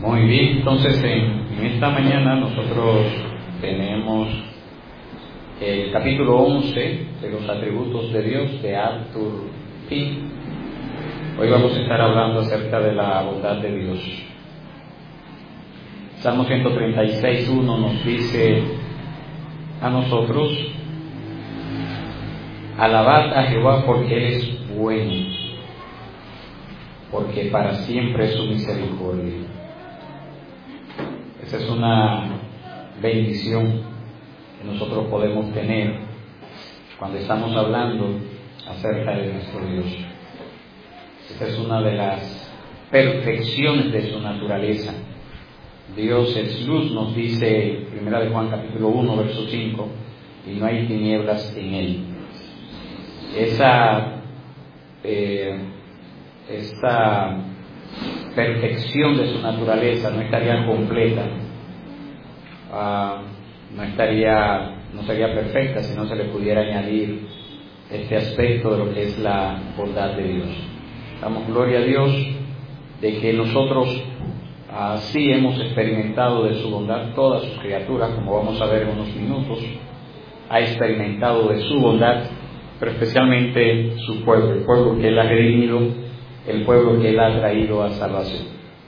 Muy bien, entonces en esta mañana nosotros tenemos el capítulo 11 de los atributos de Dios de Arthur Pink. Hoy vamos a estar hablando acerca de la bondad de Dios. Salmo 136:1 nos dice a nosotros: alabad a Jehová porque Él es bueno, porque para siempre es su misericordia. Esa es una bendición que nosotros podemos tener cuando estamos hablando acerca de nuestro Dios. Esa es una de las perfecciones de su naturaleza. Dios es luz, nos dice 1 de Juan capítulo 1 verso 5, y no hay tinieblas en él. Esta perfección de su naturaleza no estaría completa, no sería perfecta si no se le pudiera añadir este aspecto de lo que es la bondad de Dios. Damos gloria a Dios de que nosotros así hemos experimentado de su bondad. Todas sus criaturas, como vamos a ver en unos minutos, ha experimentado de su bondad, pero especialmente su pueblo, el pueblo que Él ha redimido, el pueblo que Él ha traído a salvación.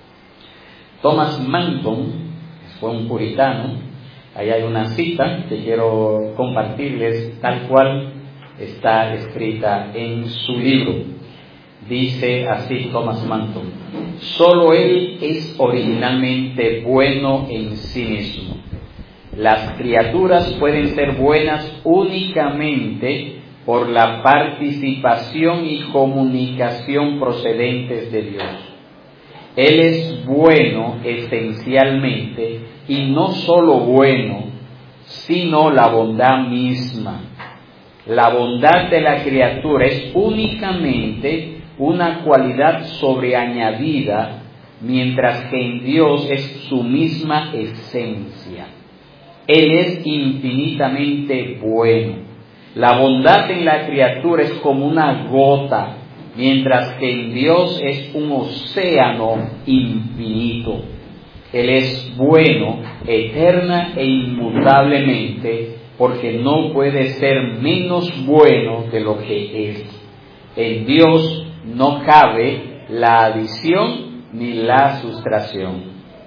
Thomas Manton fue un puritano. Ahí hay una cita que quiero compartirles tal cual está escrita en su libro. Dice así Thomas Manton: solo Él es originalmente bueno en sí mismo. Las criaturas pueden ser buenas únicamente por la participación y comunicación procedentes de Dios. Él es bueno esencialmente, y no solo bueno, sino la bondad misma. La bondad de la criatura es únicamente una cualidad sobreañadida, mientras que en Dios es su misma esencia. Él es infinitamente bueno. La bondad en la criatura es como una gota, mientras que en Dios es un océano infinito. Él es bueno eterna e inmutablemente, porque no puede ser menos bueno de lo que es. En Dios no cabe la adición ni la sustracción.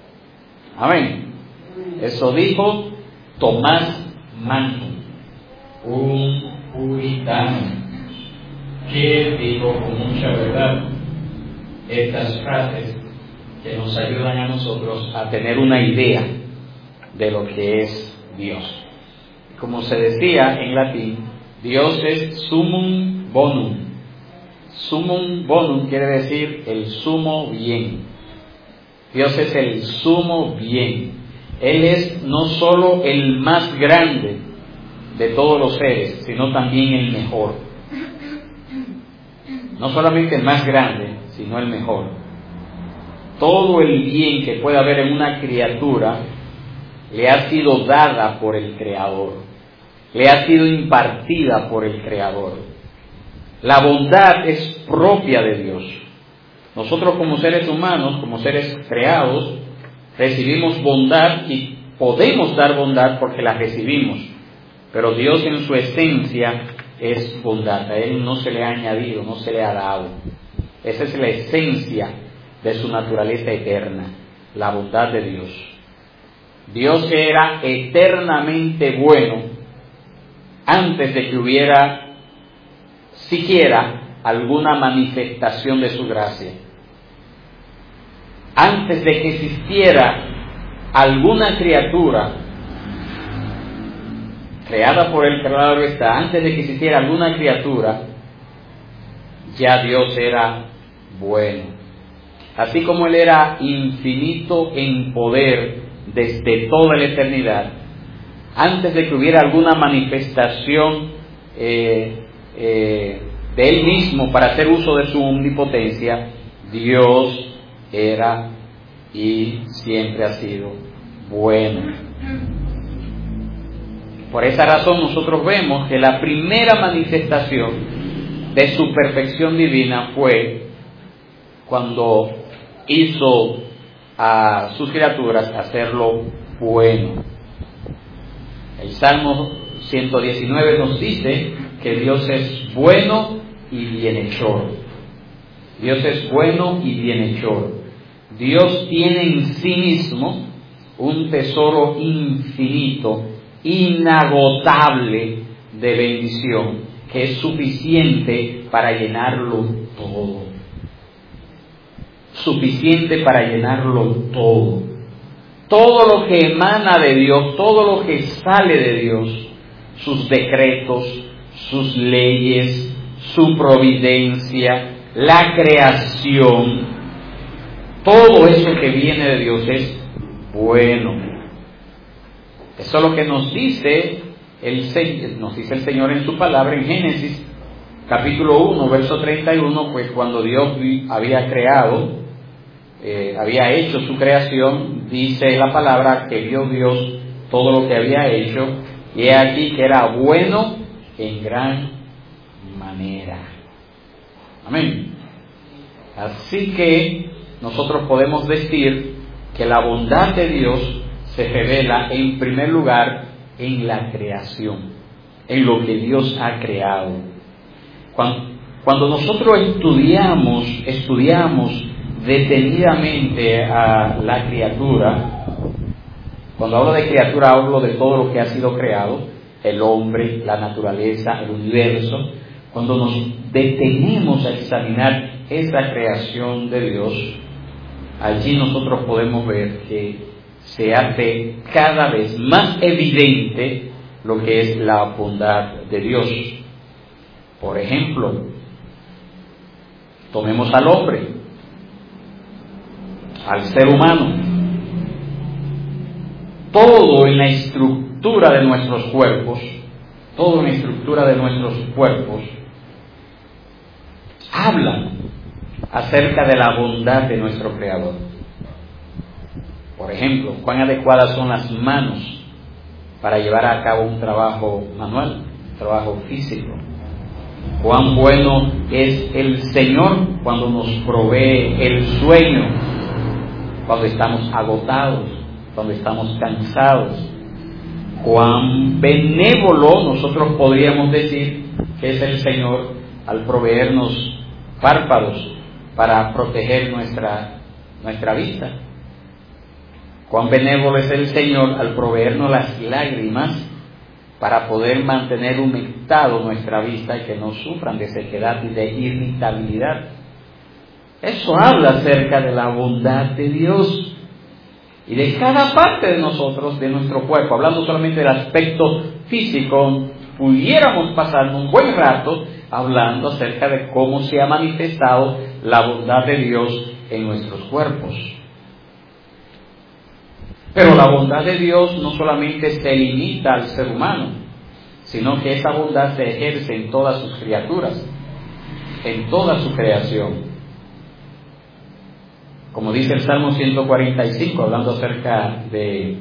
Amén. Eso dijo Thomas Manton, un puritano, que dijo con mucha verdad estas frases que nos ayudan a nosotros a tener una idea de lo que es Dios. Como se decía en latín, Dios es sumum bonum. Sumum bonum quiere decir el sumo bien. Dios es el sumo bien. Él es no solo el más grande de todos los seres, sino también el mejor. No solamente el más grande, sino el mejor. Todo el bien que pueda haber en una criatura le ha sido dada por el Creador, le ha sido impartida por el Creador. La bondad es propia de Dios. Nosotros como seres humanos, como seres creados, recibimos bondad y podemos dar bondad porque la recibimos. Pero Dios en su esencia es bondad. A Él no se le ha añadido, no se le ha dado. Esa es la esencia de su naturaleza eterna, la bondad de Dios. Dios era eternamente bueno antes de que hubiera siquiera alguna manifestación de su gracia. Antes de que existiera alguna criatura creada por el Creador, antes de que existiera alguna criatura, ya Dios era bueno. Así como Él era infinito en poder desde toda la eternidad, antes de que hubiera alguna manifestación de Él mismo para hacer uso de su omnipotencia, Dios era y siempre ha sido bueno. Por esa razón nosotros vemos que la primera manifestación de su perfección divina fue cuando hizo a sus criaturas hacerlo bueno. El Salmo 119 nos dice que Dios es bueno y bienhechor. Dios es bueno y bienhechor. Dios tiene en sí mismo un tesoro infinito, inagotable de bendición, que es suficiente para llenarlo todo. Suficiente para llenarlo todo. Todo lo que emana de Dios, todo lo que sale de Dios, sus decretos, sus leyes, su providencia, la creación, todo eso que viene de Dios es bueno. Eso es lo que nos dice el Señor en su palabra en Génesis capítulo 1, verso 31, pues cuando Dios había creado, había hecho su creación, dice la palabra que vio Dios todo lo que había hecho, y he aquí que era bueno en gran manera. Amén. Así que nosotros podemos decir que la bondad de Dios se revela en primer lugar en la creación, en lo que Dios ha creado. Cuando nosotros estudiamos detenidamente a la criatura, cuando hablo de criatura hablo de todo lo que ha sido creado, el hombre, la naturaleza, el universo. Cuando nos detenemos a examinar esa creación de Dios, allí nosotros podemos ver que se hace cada vez más evidente lo que es la bondad de Dios. Por ejemplo, tomemos al hombre, al ser humano. Todo en la estructura de nuestros cuerpos, habla acerca de la bondad de nuestro Creador. Por ejemplo, cuán adecuadas son las manos para llevar a cabo un trabajo manual, un trabajo físico. Cuán bueno es el Señor cuando nos provee el sueño, cuando estamos agotados, cuando estamos cansados. Cuán benévolo nosotros podríamos decir que es el Señor al proveernos párpados para proteger nuestra vista. Cuán benévolo es el Señor al proveernos las lágrimas para poder mantener humectado nuestra vista y que no sufran de sequedad y de irritabilidad. Eso habla acerca de la bondad de Dios y de cada parte de nosotros, de nuestro cuerpo. Hablando solamente del aspecto físico, pudiéramos pasar un buen rato hablando acerca de cómo se ha manifestado la bondad de Dios en nuestros cuerpos. Pero la bondad de Dios no solamente se limita al ser humano, sino que esa bondad se ejerce en todas sus criaturas, en toda su creación. Como dice el Salmo 145, hablando acerca del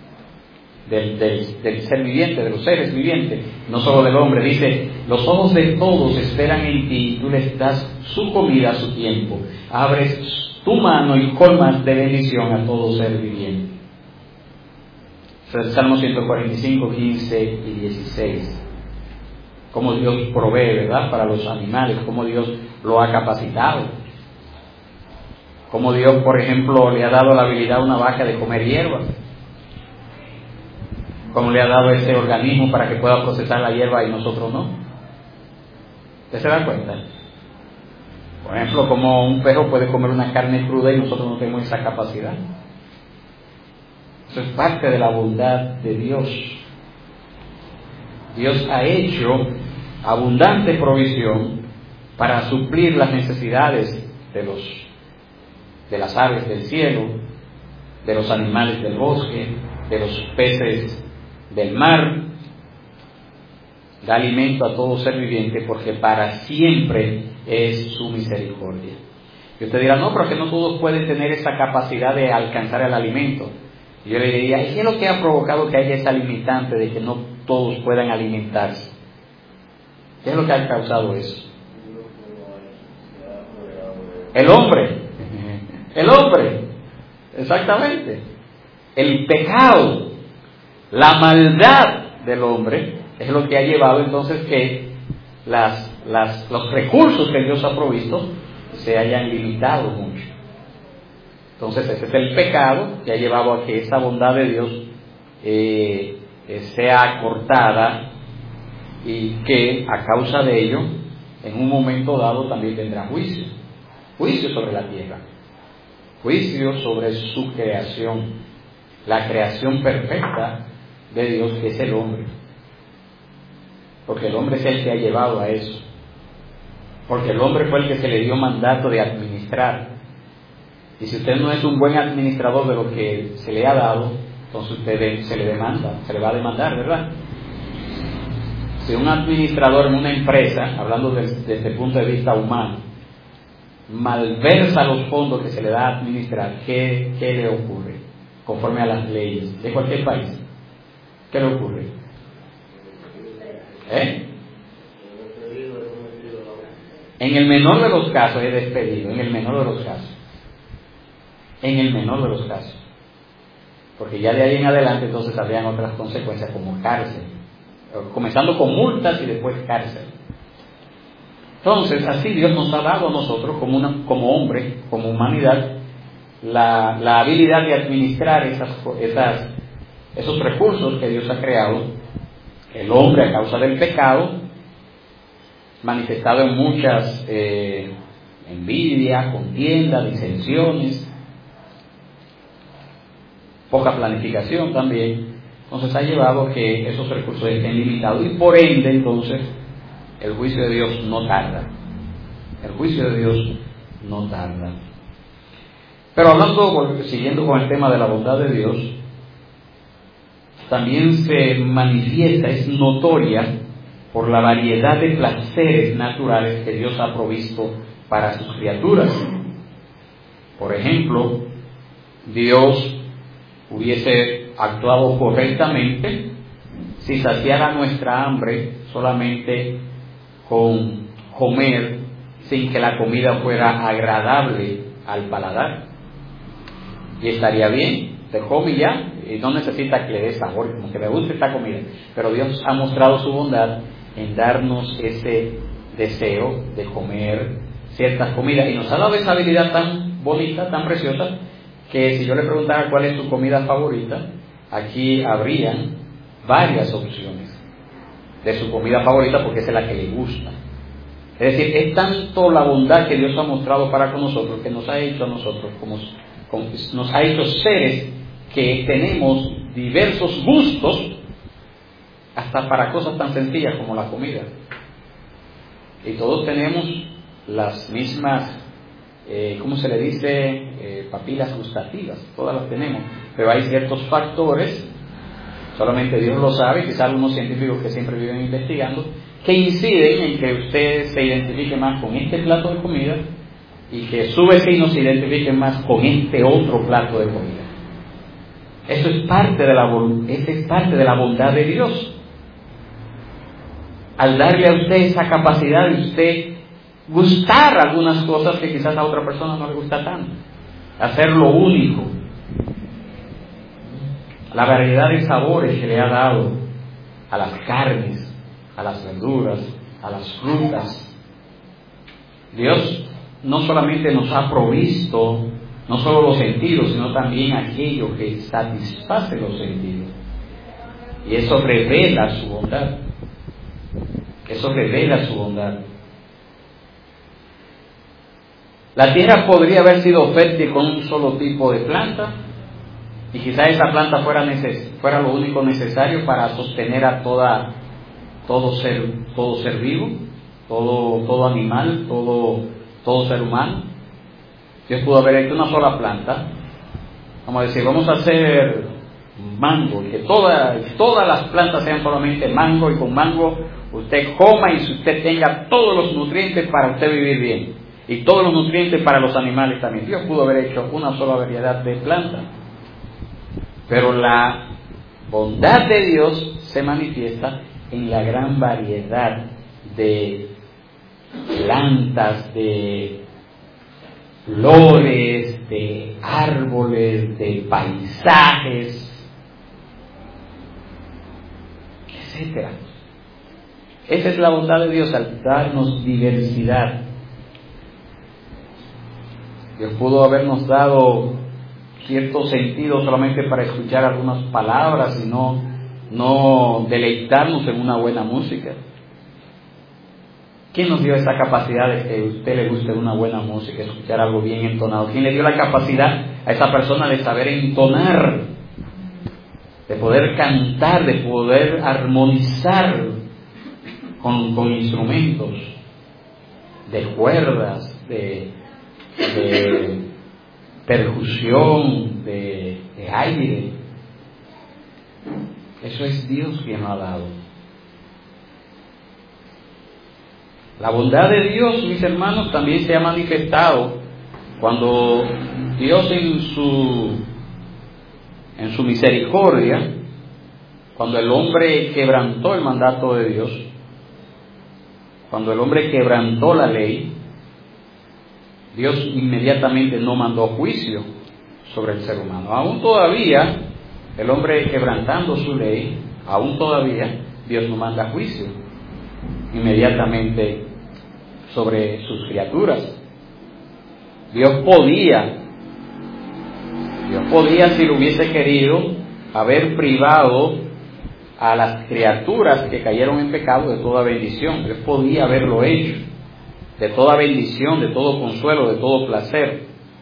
ser viviente, de los seres vivientes, no solo del hombre, dice: los ojos de todos esperan en ti, y tú les das su comida a su tiempo. Abres tu mano y colmas de bendición a todo ser viviente. El Salmo 145, 15 y 16. Cómo Dios provee, ¿verdad?, para los animales, cómo Dios lo ha capacitado. Cómo Dios, por ejemplo, le ha dado la habilidad a una vaca de comer hierba. Cómo le ha dado ese organismo para que pueda procesar la hierba y nosotros no. ¿Usted se da cuenta? Por ejemplo, como un perro puede comer una carne cruda y nosotros no tenemos esa capacidad. Eso es parte de la bondad de Dios. Dios ha hecho abundante provisión para suplir las necesidades de las aves del cielo, de los animales del bosque, de los peces del mar. Da alimento a todo ser viviente porque para siempre es su misericordia. Y usted dirá: no, pero que no todos pueden tener esa capacidad de alcanzar el alimento. Y yo le diría: ¿y qué es lo que ha provocado que haya esa limitante de que no todos puedan alimentarse? ¿Qué es lo que ha causado eso? El hombre. Exactamente. El pecado, la maldad del hombre es lo que ha llevado entonces que los recursos que Dios ha provisto se hayan limitado mucho. Entonces ese es el pecado que ha llevado a que esa bondad de Dios sea cortada, y que a causa de ello en un momento dado también tendrá juicio sobre la tierra, juicio sobre su creación, la creación perfecta de Dios, que es el hombre, porque el hombre es el que ha llevado a eso, porque el hombre fue el que se le dio mandato de administrar. Y si usted no es un buen administrador de lo que se le ha dado, entonces usted se le va a demandar, ¿verdad? Si un administrador en una empresa, hablando desde el punto de vista humano, malversa los fondos que se le da a administrar, ¿qué le ocurre? Conforme a las leyes de cualquier país, ¿qué le ocurre? En el menor de los casos es despedido, en el menor de los casos. Porque ya de ahí en adelante entonces habrían otras consecuencias como cárcel, comenzando con multas y después cárcel. Entonces, así Dios nos ha dado a nosotros como hombre, como humanidad, la habilidad de administrar esos recursos que Dios ha creado. El hombre, a causa del pecado, manifestado en muchas envidia, contienda, disensiones, poca planificación también, entonces ha llevado a que esos recursos estén limitados, y por ende entonces el juicio de Dios no tarda. Pero siguiendo con el tema de la bondad de Dios, también se manifiesta, es notoria por la variedad de placeres naturales que Dios ha provisto para sus criaturas. Por ejemplo, Dios hubiese actuado correctamente si saciara nuestra hambre solamente con comer, sin que la comida fuera agradable al paladar. Y estaría bien, se come y ya, y no necesita que le dé sabor, como que me guste esta comida. Pero Dios ha mostrado su bondad en darnos ese deseo de comer ciertas comidas, y nos ha dado esa habilidad tan bonita, tan preciosa, que si yo le preguntara cuál es su comida favorita, aquí habrían varias opciones de su comida favorita, porque esa es la que le gusta. Es decir, es tanto la bondad que Dios ha mostrado para con nosotros, que nos ha hecho a nosotros nos ha hecho seres que tenemos diversos gustos, hasta para cosas tan sencillas como la comida. Y todos tenemos las mismas, ¿cómo se le dice? Papilas gustativas, todas las tenemos, pero hay ciertos factores, solamente Dios lo sabe, quizás algunos científicos que siempre viven investigando, que inciden en que usted se identifique más con este plato de comida y que su vecino se identifique más con este otro plato de comida. Eso es parte de la bondad de Dios. Al darle a usted esa capacidad de usted gustar algunas cosas que quizás a otra persona no le gusta tanto, hacerlo único, la variedad de sabores que le ha dado a las carnes, a las verduras, a las frutas. Dios no solamente nos ha provisto no solo los sentidos, sino también aquello que satisface los sentidos, y eso revela su bondad. La tierra podría haber sido fértil con un solo tipo de planta, y quizá esa planta fuera lo único necesario para sostener a todo ser vivo, todo animal, todo ser humano. Dios pudo haber hecho una sola planta, vamos a decir, vamos a hacer mango, que todas las plantas sean solamente mango, y con mango usted coma y usted tenga todos los nutrientes para usted vivir bien, y todos los nutrientes para los animales también. Dios pudo haber hecho una sola variedad de plantas, pero la bondad de Dios se manifiesta en la gran variedad de plantas, de flores, de árboles, de paisajes, etcétera. Esa es la bondad de Dios al darnos diversidad. Dios pudo habernos dado cierto sentido solamente para escuchar algunas palabras y no deleitarnos en una buena música. ¿Quién nos dio esa capacidad de que a usted le guste una buena música, escuchar algo bien entonado? ¿Quién le dio la capacidad a esa persona de saber entonar, de poder cantar, de poder armonizar con instrumentos, de cuerdas, de percusión, de aire? Eso es Dios quien lo ha dado. La bondad de Dios, mis hermanos, también se ha manifestado cuando Dios en su misericordia, cuando el hombre quebrantó el mandato de Dios, cuando el hombre quebrantó la ley, Dios inmediatamente no mandó juicio sobre el ser humano. Aún todavía, el hombre quebrantando su ley, aún todavía Dios no manda juicio inmediatamente sobre sus criaturas. Dios podía, si lo hubiese querido, haber privado a las criaturas que cayeron en pecado de toda bendición. Dios podía haberlo hecho, de toda bendición, de todo consuelo, de todo placer.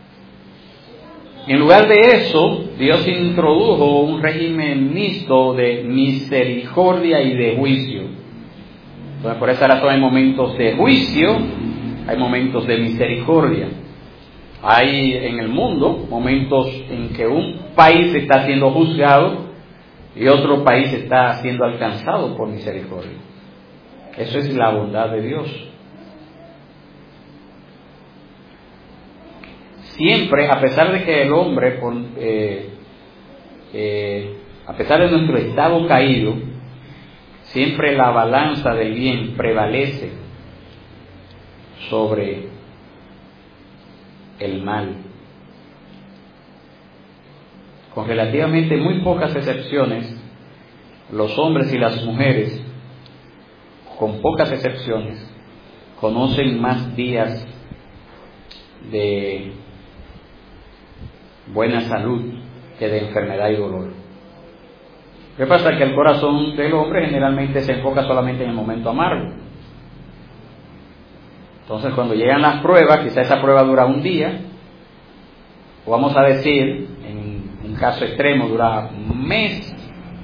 En lugar de eso, Dios introdujo un régimen mixto de misericordia y de juicio. Entonces, por esa razón hay momentos de juicio, hay momentos de misericordia. Hay en el mundo momentos en que un país está siendo juzgado y otro país está siendo alcanzado por misericordia. Eso es la bondad de Dios. Siempre, a pesar de que el hombre, a pesar de nuestro estado caído, siempre la balanza del bien prevalece sobre el mal. Con relativamente muy pocas excepciones, los hombres y las mujeres, con pocas excepciones, conocen más días de buena salud que de enfermedad y dolor. ¿Qué pasa? Que el corazón del hombre generalmente se enfoca solamente en el momento amargo. Entonces, cuando llegan las pruebas, quizá esa prueba dura un día, o vamos a decir, en un caso extremo, dura meses,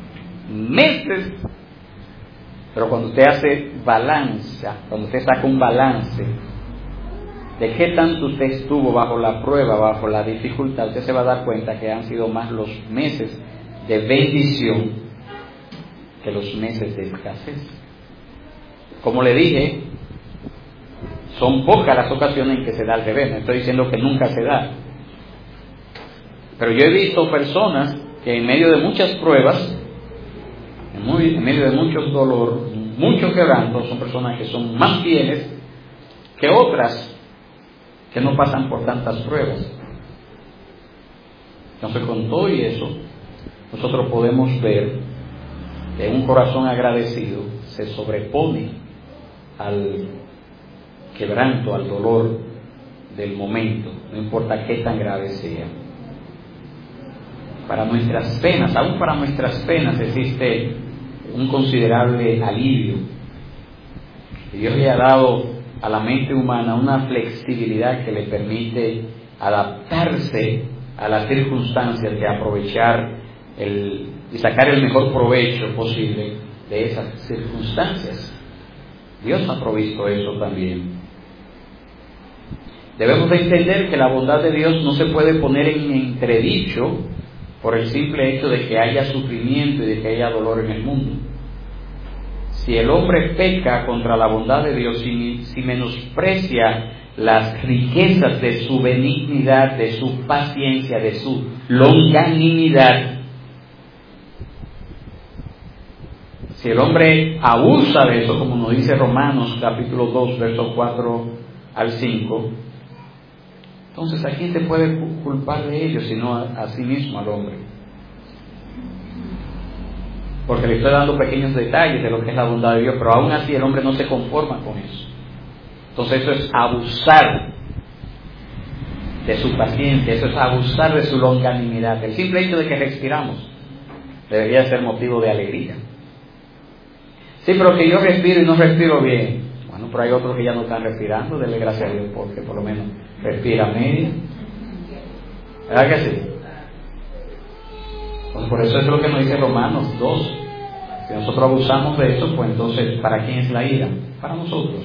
pero cuando usted hace balanza, cuando usted saca un balance de qué tanto usted estuvo bajo la prueba, bajo la dificultad, usted se va a dar cuenta que han sido más los meses de bendición que los meses de escasez. Como le dije, son pocas las ocasiones en que se da al revés. No estoy diciendo que nunca se da, pero yo he visto personas que en medio de muchas pruebas, en medio de mucho dolor, mucho quebranto, son personas que son más fieles que otras que no pasan por tantas pruebas. Entonces, con todo y eso, nosotros podemos ver que un corazón agradecido se sobrepone al quebranto, al dolor del momento, no importa qué tan grave sea. Para nuestras penas, aún para nuestras penas, existe un considerable alivio. Y Dios le ha dado a la mente humana una flexibilidad que le permite adaptarse a las circunstancias, de aprovechar y sacar el mejor provecho posible de esas circunstancias. Dios ha provisto eso también. Debemos de entender que la bondad de Dios no se puede poner en entredicho por el simple hecho de que haya sufrimiento y de que haya dolor en el mundo. Si el hombre peca contra la bondad de Dios, si menosprecia las riquezas de su benignidad, de su paciencia, de su longanimidad, si el hombre abusa de eso, como nos dice Romanos capítulo 2, versos 4 al 5, Entonces, ¿a quién te puede culpar de ello sino a sí mismo, al hombre? Porque le estoy dando pequeños detalles de lo que es la bondad de Dios, pero aún así el hombre no se conforma con eso. Entonces eso es abusar de su paciencia, eso es abusar de su longanimidad. El simple hecho de que respiramos debería ser motivo de alegría. Sí, pero que yo respiro y no respiro bien. Bueno, pero hay otros que ya no están respirando, denle gracias a Dios porque por lo menos respira medio. ¿Verdad que sí? Pues por eso es lo que nos dice Romanos 2. Si nosotros abusamos de eso, pues entonces, ¿para quién es la ira? Para nosotros.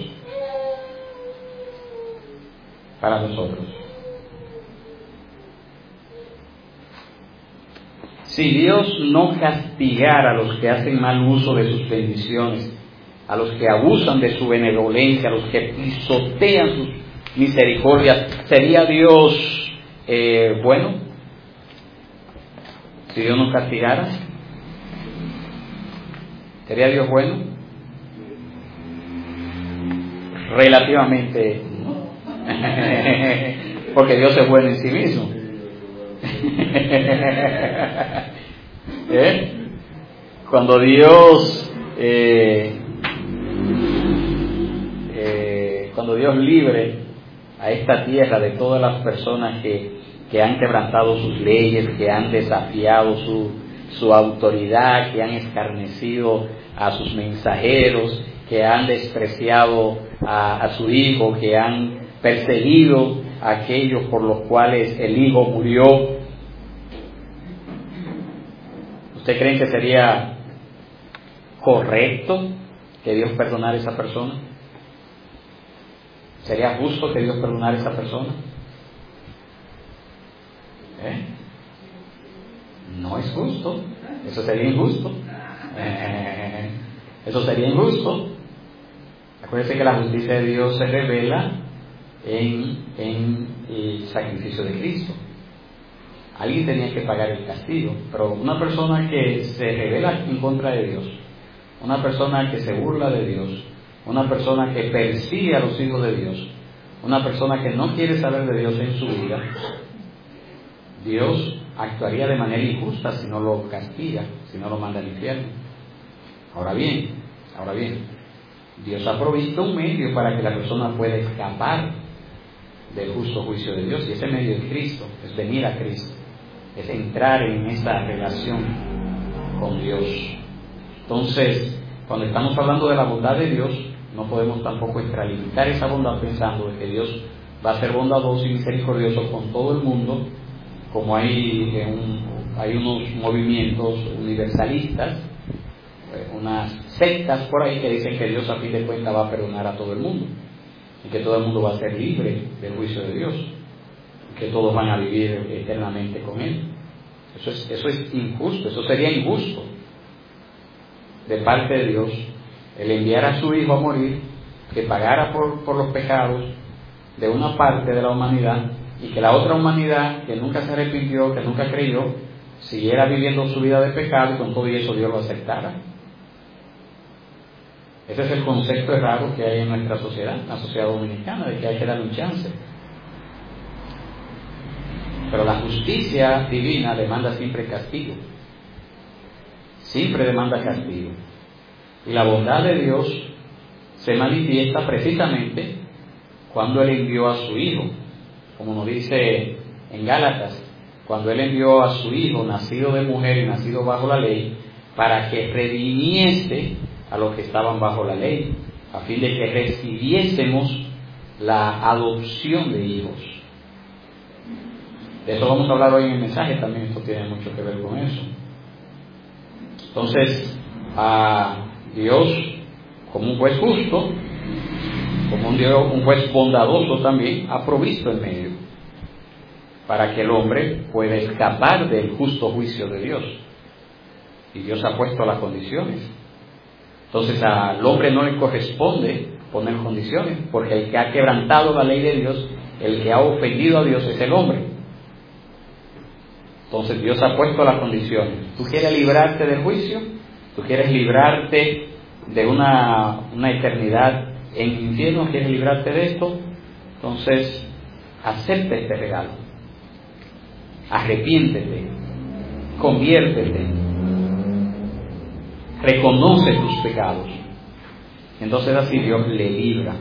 Para nosotros. Si Dios no castigara a los que hacen mal uso de sus bendiciones, a los que abusan de su benevolencia, a los que pisotean sus misericordias, ¿sería Dios bueno? Si Dios nos castigara, ¿sería Dios bueno? Relativamente no. Porque Dios es bueno en sí mismo. Cuando Dios libre a esta tierra de todas las personas que han quebrantado sus leyes, que han desafiado su autoridad, que han escarnecido a sus mensajeros, que han despreciado a su Hijo, que han perseguido a aquellos por los cuales el Hijo murió. ¿Usted cree que sería correcto que Dios perdonara a esa persona? ¿Sería justo que Dios perdonara a esa persona? No es justo. Eso sería injusto. Eso sería injusto. Acuérdense que la justicia de Dios se revela en el sacrificio de Cristo. Alguien tenía que pagar el castigo, pero una persona que se revela en contra de Dios, una persona que se burla de Dios, una persona que persigue a los hijos de Dios, una persona que no quiere saber de Dios en su vida, Dios actuaría de manera injusta si no lo castiga, si no lo manda al infierno. Ahora bien, Dios ha provisto un medio para que la persona pueda escapar del justo juicio de Dios, y ese medio es Cristo, es venir a Cristo, es entrar en esa relación con Dios. Entonces, cuando estamos hablando de la bondad de Dios, no podemos tampoco extralimitar esa bondad pensando de que Dios va a ser bondadoso y misericordioso con todo el mundo, como hay unos movimientos universalistas, unas sectas por ahí que dicen que Dios a fin de cuentas va a perdonar a todo el mundo y que todo el mundo va a ser libre del juicio de Dios y que todos van a vivir eternamente con Él. Eso es injusto, eso sería injusto de parte de Dios, el enviar a su Hijo a morir, que pagara por los pecados de una parte de la humanidad, y que la otra humanidad, que nunca se arrepintió, que nunca creyó, siguiera viviendo su vida de pecado, y con todo eso Dios lo aceptara. Ese es el concepto errado que hay en nuestra sociedad, la sociedad dominicana, de que hay que darle un chance. Pero la justicia divina demanda siempre castigo. Siempre demanda castigo. Y la bondad de Dios se manifiesta precisamente cuando Él envió a su Hijo, como nos dice en Gálatas, cuando Él envió a su Hijo, nacido de mujer y nacido bajo la ley, para que redimiese a los que estaban bajo la ley, a fin de que recibiésemos la adopción de hijos. De eso vamos a hablar hoy en el mensaje también, esto tiene mucho que ver con eso. Entonces, a Dios, como un juez justo, como un juez bondadoso también, ha provisto el medio para que el hombre pueda escapar del justo juicio de Dios. Y Dios ha puesto las condiciones. Entonces al hombre no le corresponde poner condiciones, porque el que ha quebrantado la ley de Dios, el que ha ofendido a Dios es el hombre. Entonces Dios ha puesto las condiciones. ¿Tú quieres librarte del juicio? ¿Tú quieres librarte de una eternidad en el infierno? ¿Quieres librarte de esto? Entonces acepta este regalo, arrepiéntete, conviértete, reconoce tus pecados. Entonces así Dios le libra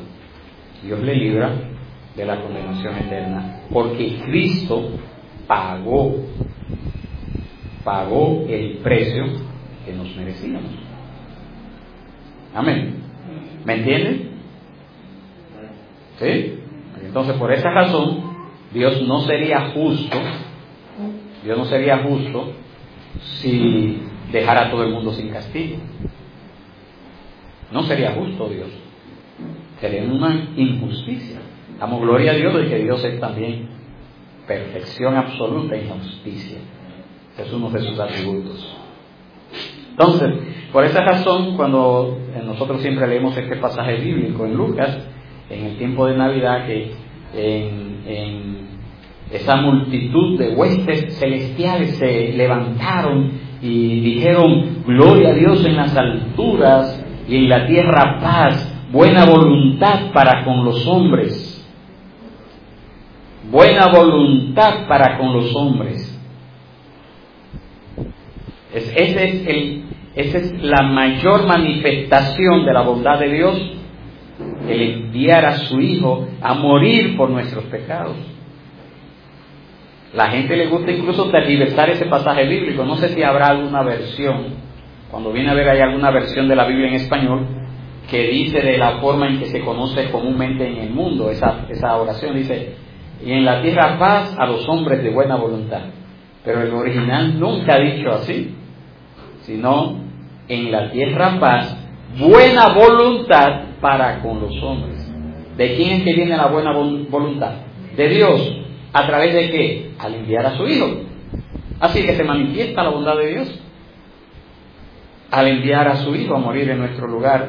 de la condenación eterna, porque Cristo pagó el precio que nos merecíamos. Amén. ¿Me entienden? ¿Sí? Entonces, por esa razón, Dios no sería justo si dejara a todo el mundo sin castigo. No sería justo Dios. Sería una injusticia. Damos gloria a Dios de que Dios es también perfección absoluta y justicia. Es uno de sus atributos. Entonces, por esa razón, cuando nosotros siempre leemos este pasaje bíblico en Lucas, en el tiempo de Navidad, que en esa multitud de huestes celestiales se levantaron y dijeron: gloria a Dios en las alturas y en la tierra paz, buena voluntad para con los hombres. Buena voluntad para con los hombres. Esa es la mayor manifestación de la bondad de Dios, el enviar a su Hijo a morir por nuestros pecados. La gente le gusta incluso tergiversar ese pasaje bíblico. No sé si habrá alguna versión, cuando viene a ver hay alguna versión de la Biblia en español que dice de la forma en que se conoce comúnmente en el mundo esa oración, dice: y en la tierra paz a los hombres de buena voluntad. Pero el original nunca ha dicho así, sino en la tierra paz, buena voluntad para con los hombres. ¿De quién es que viene la buena voluntad? De Dios. ¿A través de qué? Al enviar a su Hijo. Así que se manifiesta la bondad de Dios al enviar a su Hijo a morir en nuestro lugar.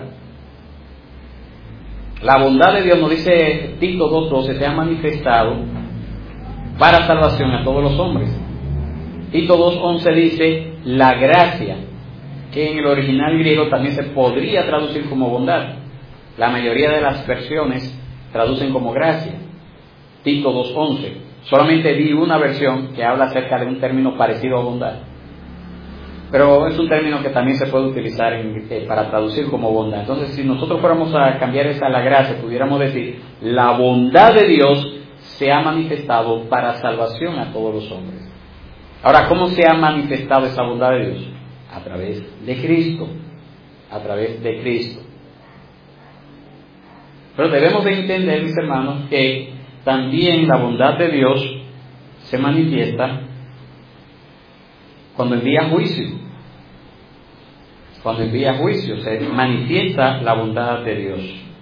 La bondad de Dios, nos dice Tito 2:12, se ha manifestado para salvación a todos los hombres. Tito 2:11 dice la gracia, que en el original griego también se podría traducir como bondad. La mayoría de las versiones traducen como gracia. Tito 2:11. Solamente vi una versión que habla acerca de un término parecido a bondad, pero es un término que también se puede utilizar para traducir como bondad. Entonces, si nosotros fuéramos a cambiar esa a la gracia, pudiéramos decir: la bondad de Dios se ha manifestado para salvación a todos los hombres. Ahora, ¿cómo se ha manifestado esa bondad de Dios? A través de Cristo. A través de Cristo. Pero debemos de entender, mis hermanos, que también la bondad de Dios se manifiesta cuando envía juicio. Cuando envía juicio se manifiesta la bondad de Dios.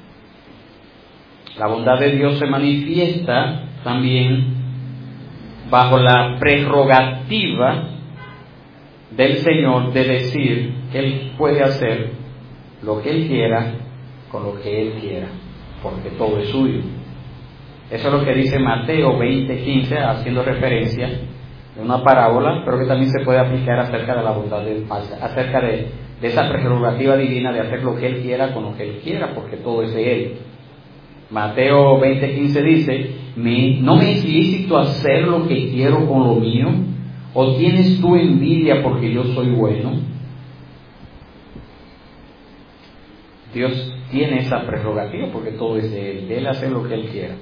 La bondad de Dios se manifiesta también bajo la prerrogativa del Señor de decir que Él puede hacer lo que Él quiera con lo que Él quiera, porque todo es suyo. Eso es lo que dice Mateo 20:15, haciendo referencia de una parábola, pero que también se puede aplicar acerca de la bondad de Dios, acerca de esa prerrogativa divina de hacer lo que Él quiera con lo que Él quiera, porque todo es de Él. Mateo 20:15 dice: ¿no me es lícito hacer lo que quiero con lo mío? ¿O tienes tú envidia porque yo soy bueno? Dios tiene esa prerrogativa porque todo es de Él. Él hace lo que Él quiera.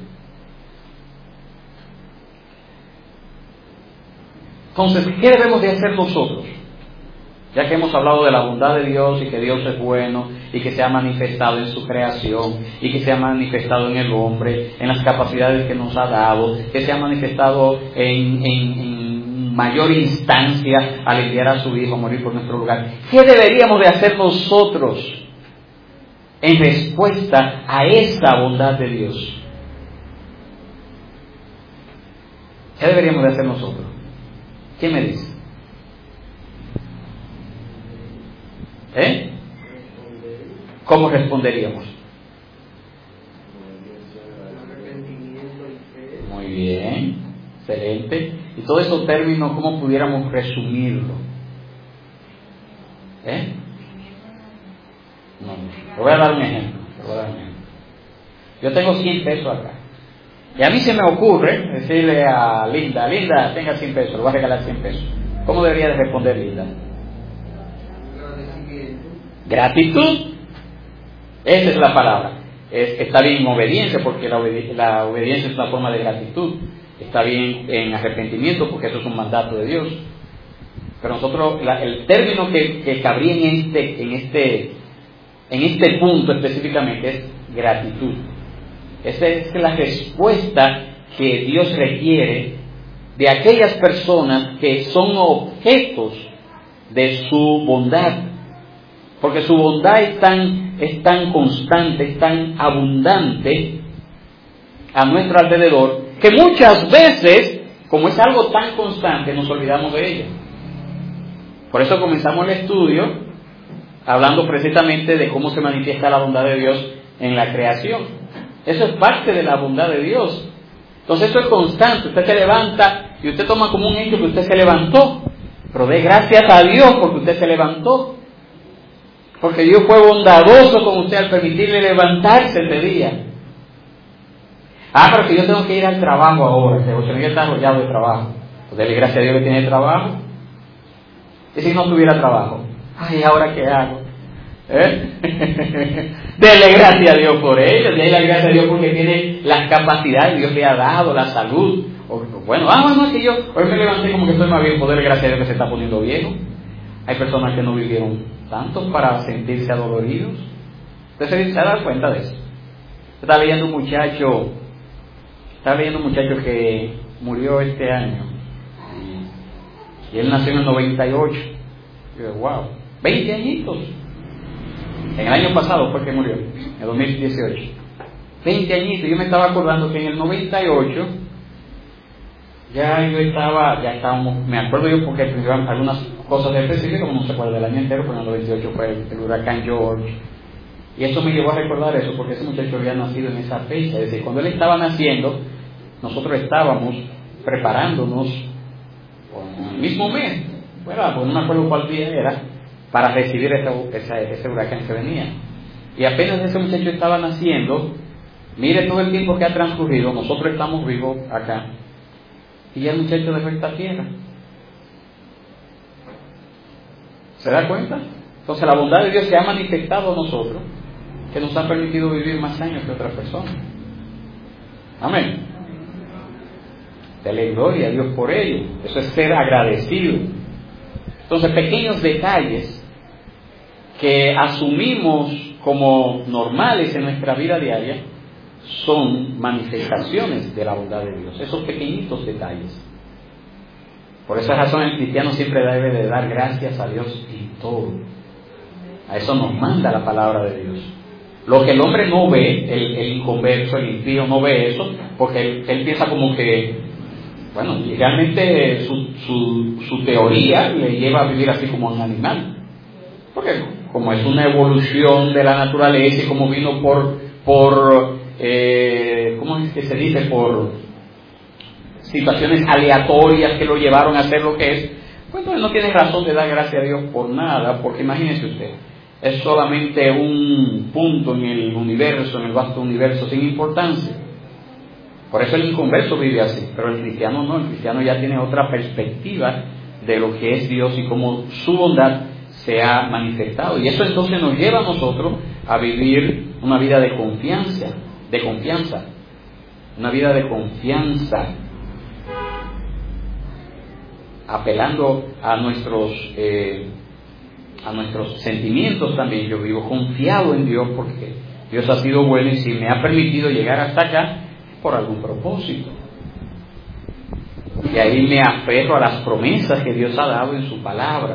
Entonces, ¿qué debemos de hacer nosotros? Ya que hemos hablado de la bondad de Dios y que Dios es bueno y que se ha manifestado en su creación y que se ha manifestado en el hombre, en las capacidades que nos ha dado, que se ha manifestado en mayor instancia al enviar a su Hijo a morir por nuestro lugar. ¿Qué deberíamos de hacer nosotros en respuesta a esa bondad de Dios? ¿Qué deberíamos de hacer nosotros? ¿Qué me dice? ¿Cómo responderíamos? Muy bien, excelente. Y todos esos términos, ¿cómo pudiéramos resumirlo? No, te voy a dar un ejemplo. Yo tengo 100 pesos acá Y a mí se me ocurre decirle a Linda, Linda, tenga 100 pesos, le voy a regalar 100 pesos. ¿Cómo debería de responder Linda? Gratitud. Esa es la palabra. Está bien en obediencia, porque la obediencia es una forma de gratitud. Está bien en arrepentimiento, porque eso es un mandato de Dios. Pero nosotros, el término que cabría en este punto específicamente es gratitud. Esa es la respuesta que Dios requiere de aquellas personas que son objetos de su bondad. Porque su bondad es tan constante, es tan abundante a nuestro alrededor, que muchas veces, como es algo tan constante, nos olvidamos de ella. Por eso comenzamos el estudio hablando precisamente de cómo se manifiesta la bondad de Dios en la creación. Eso es parte de la bondad de Dios. Entonces eso es constante. Usted se levanta y usted toma como un hecho que usted se levantó, pero dé gracias a Dios porque usted se levantó, porque Dios fue bondadoso con usted al permitirle levantarse ese día. Pero que yo tengo que ir al trabajo ahora, que José Miguel está arrollado de trabajo. Pues dele gracias a Dios que tiene trabajo. ¿Y si no tuviera trabajo? ¿Ahora qué hago? Dele gracias a Dios por ello, dele gracias a Dios porque tiene las capacidades, Dios le ha dado la salud. Bueno, es que yo hoy me levanté como que estoy más bien, pues dele gracias a Dios que se está poniendo viejo. Hay personas que no vivieron tanto para sentirse adoloridos. Usted se da cuenta de eso. Estaba leyendo un muchacho que murió este año. Y él nació en el 98. Y yo, wow, 20 añitos. En el año pasado fue que murió, en el 2018. 20 añitos. Yo me estaba acordando que en el 98 estábamos, me acuerdo yo porque algunas cosas específicas, como no se acuerda del año entero, pero en el 98 fue el huracán George. Y eso me llevó a recordar eso, porque ese muchacho había nacido en esa fecha. Es decir, cuando él estaba naciendo, nosotros estábamos preparándonos con el mismo mes, bueno, pues no me acuerdo cuál día era, para recibir ese huracán que venía. Y apenas ese muchacho estaba naciendo, mire todo el tiempo que ha transcurrido, nosotros estamos vivos acá, y ya el muchacho dejó esta tierra. ¿Se da cuenta? Entonces la bondad de Dios se ha manifestado a nosotros, que nos ha permitido vivir más años que otras personas. Amén. Dele gloria a Dios por ello. Eso es ser agradecido. Entonces, pequeños detalles que asumimos como normales en nuestra vida diaria son manifestaciones de la bondad de Dios. Esos pequeñitos detalles. Por esa razón el cristiano siempre debe de dar gracias a Dios en todo. A eso nos manda la palabra de Dios. Lo que el hombre no ve, el inconverso, el impío no ve eso, porque él piensa como que, bueno, y realmente su teoría le lleva a vivir así como un animal. Porque como es una evolución de la naturaleza y como vino por ¿cómo es que se dice? Por situaciones aleatorias que lo llevaron a ser lo que es, pues entonces no tiene razón de dar gracias a Dios por nada, porque imagínese usted, es solamente un punto en el universo, en el vasto universo, sin importancia. Por eso el inconverso vive así, pero el cristiano no, el cristiano ya tiene otra perspectiva de lo que es Dios y cómo su bondad se ha manifestado. Y eso entonces nos lleva a nosotros a vivir una vida de confianza, una vida de confianza, apelando a nuestros sentimientos también. Yo vivo confiado en Dios porque Dios ha sido bueno y si me ha permitido llegar hasta acá por algún propósito. Y ahí me aferro a las promesas que Dios ha dado en su palabra.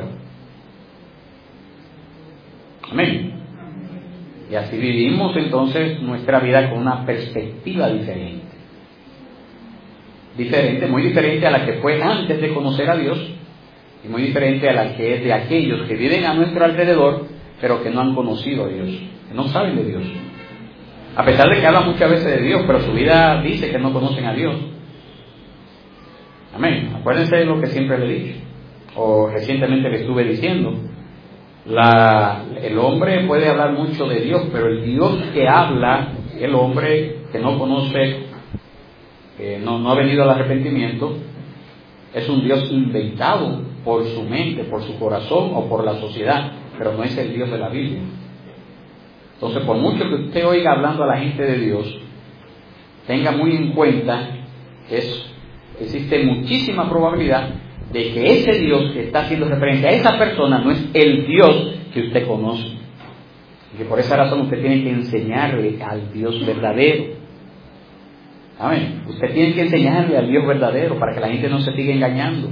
Amén. Y así vivimos entonces nuestra vida con una perspectiva diferente. Muy diferente a la que fue antes de conocer a Dios y muy diferente a la que es de aquellos que viven a nuestro alrededor pero que no han conocido a Dios, que no saben de Dios. A pesar de que hablan muchas veces de Dios, pero su vida dice que no conocen a Dios. Amén. Acuérdense de lo que siempre le he dicho, o recientemente le estuve diciendo. El hombre puede hablar mucho de Dios, pero el Dios que habla, el hombre que no conoce no ha venido al arrepentimiento, es un Dios inventado por su mente, por su corazón o por la sociedad, pero no es el Dios de la Biblia. Entonces, por mucho que usted oiga hablando a la gente de Dios, tenga muy en cuenta que existe muchísima probabilidad de que ese Dios que está haciendo referencia a esa persona no es el Dios que usted conoce. Y que por esa razón usted tiene que enseñarle al Dios verdadero. Amén. Usted tiene que enseñarle al Dios verdadero para que la gente no se siga engañando.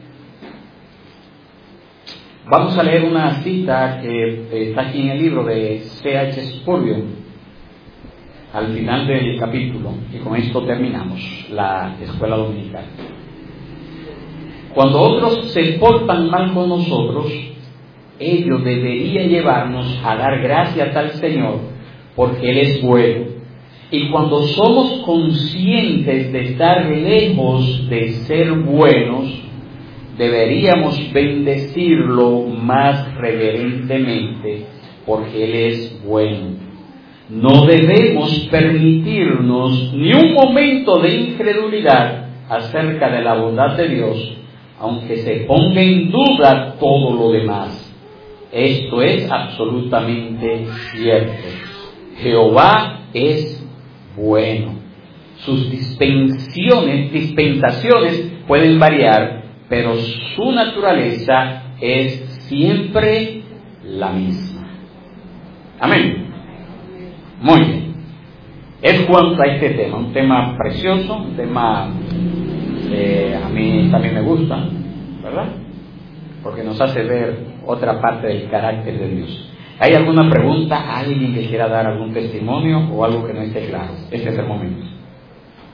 Vamos a leer una cita que está aquí en el libro de C.H. Spurgeon, al final del capítulo, y con esto terminamos la escuela dominical. Cuando otros se portan mal con nosotros, ello debería llevarnos a dar gracias al Señor, porque Él es bueno. Y cuando somos conscientes de estar lejos de ser buenos, deberíamos bendecirlo más reverentemente, porque Él es bueno. No debemos permitirnos ni un momento de incredulidad acerca de la bondad de Dios, aunque se ponga en duda todo lo demás. Esto es absolutamente cierto. Jehová es bueno. Sus dispensaciones pueden variar, pero su naturaleza es siempre la misma. Amén. Muy bien. Es cuanto a este tema, un tema precioso, un tema a mí también me gusta, ¿verdad? Porque nos hace ver otra parte del carácter de Dios. ¿Hay alguna pregunta? ¿Alguien que quiera dar algún testimonio o algo que no esté claro? Este es el momento.